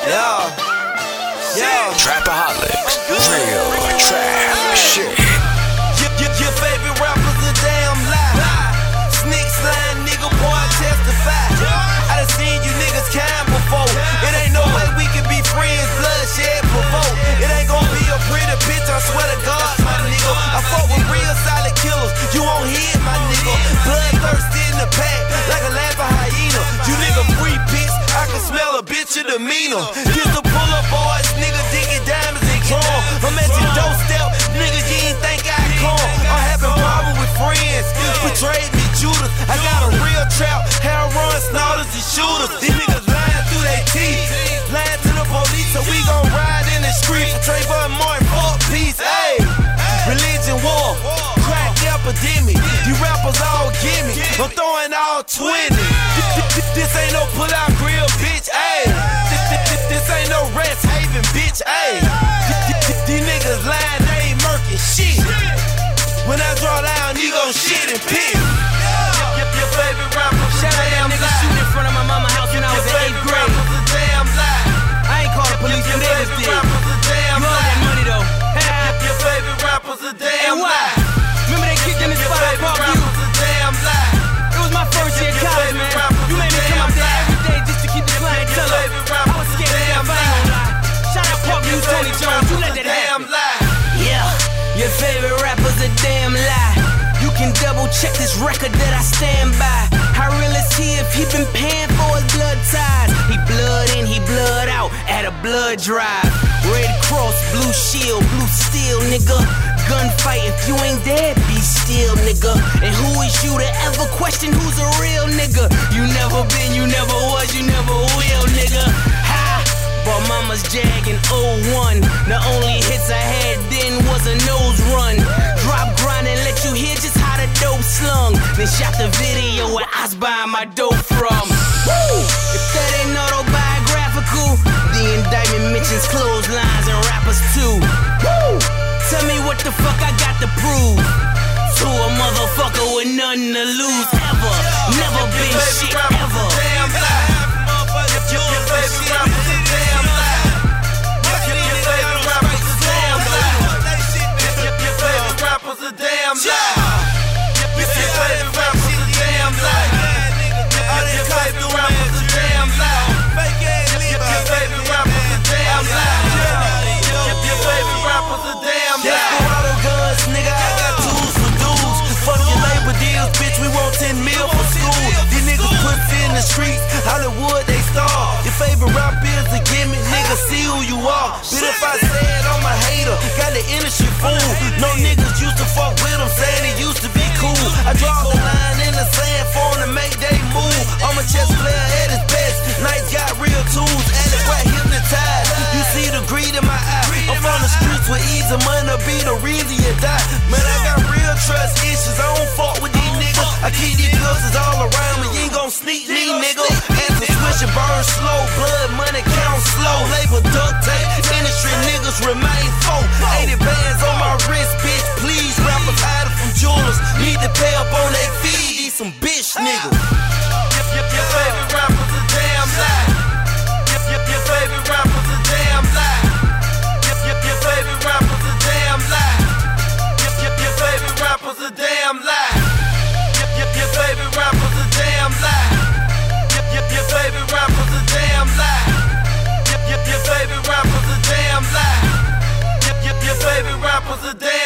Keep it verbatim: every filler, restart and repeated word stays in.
Yeah, yeah. Trapaholics, real trap shit. Your, your, your favorite rapper's a damn lie. Sneak slime, nigga, boy, testify. I done seen you niggas kind before. It ain't no way we can be friends, bloodshed provoke. It ain't gon' be a pretty bitch, I swear to God, my nigga. I fuck with real solid killers, you won't hit, my nigga. Bloodthirsty in the pack, like a laughing hyena. You nigga free piss, I can smell a bitch your demeanor. Get the pull up boys, nigga digging diamonds and chrome. I'm at your doorstep, nigga, you ain't think I come. I'm having problems with friends, betrayed me Judas. I got a real trap, hair run, snorters and shooters. These niggas lying through their teeth, lying to the police, so we gon' ride in the street for Trayvon Martin, fuck peace, ayy. Religion war, crack epidemic. You rappers all gimme, I'm throwing all twenty. This ain't no pull-out grill, bitch, ayy. This ain't no rest haven, bitch, ayy. These niggas lying, they ain't murking shit. When I draw down, you gon' shit and piss. Your favorite rapper, shout out that nigga shooting in front of my mama's house when I was in eighth grade. a damn lie. I ain't called the police, you niggas did. You Rapper's a damn all lie. that money though. Your favorite rapper's a And damn why? lie. Remember they kicked in the Your spot at favorite Parkview? rapper's a damn lie. It was my first year of college, man. You made me come out there every day just to keep the clientele up. I was scared to death, I ain't gonna lie. Shout out Parkview, Tony Jones, you let that Damn happen. lie. Yeah, your favorite rapper's a damn lie. You can double check this record that I stand by. How real is he if he been paying for his blood ties? He blood in, he blood out at a blood drive. Red Cross, blue shield, blue steel, nigga. Gunfight, if you ain't dead, be still, nigga. And who is you to ever question who's a real nigga? You never been, you never was, you never will, nigga. Ha! Bought mama's Jag in oh one. The only hits I had then was a nose run. Drop grind and let you hear just how the dope slung. Then shot the video where I was buying my dope from. Woo! If that ain't autobiographical, the indictment mentions clotheslines and rappers too. Woo! Tell me what the fuck I got to prove to a motherfucker with nothing to lose ever. Never been shit ever. Damn lie. Your favorite rapper's a damn lie. Your favorite rapper's a damn lie. Your favorite rapper's a damn lie. Your favorite rapper's a damn lie. Your favorite rapper's a damn lie. Your favorite rapper's a damn lie. Your favorite rapper's a damn lie. Desperado guns, nigga, I got tools for dudes. Fuck your labor deals, bitch, we want ten mil for school. These niggas pussy in the streets, Hollywood, they star. Your favorite rap is a gimmick, nigga, see who you are. But if I said I'm a hater, got the industry fool. No niggas used to fuck with him, saying he used to be cool. I draw the line in the sand for him to make they move. I'm a chess player at his best, nights got real tools. Alex White hypnotized, you see the greed in my eye. I'm from the streets with easy money be the reason you die. Man, I got real trust issues, I don't fuck with these niggas. I keep these guns all around me, you ain't gon' sneak me, nigga. Answer switch and burn slow, blood money count slow. Label duct tape, industry niggas remain folk. eighty bands on my wrist, bitch, please. Rappers hiding from jewelers, need to pay up on they feed. These some bitch niggas. Your favorite rapper's a damn lie. Your favorite rapper's a damn lie. Your favorite rapper's a damn lie. Your favorite rapper's a damn lie. Your favorite rapper's a damn lie. Your favorite rapper's a damn lie. Your favorite rapper's a damn lie. Your favorite rapper's a damn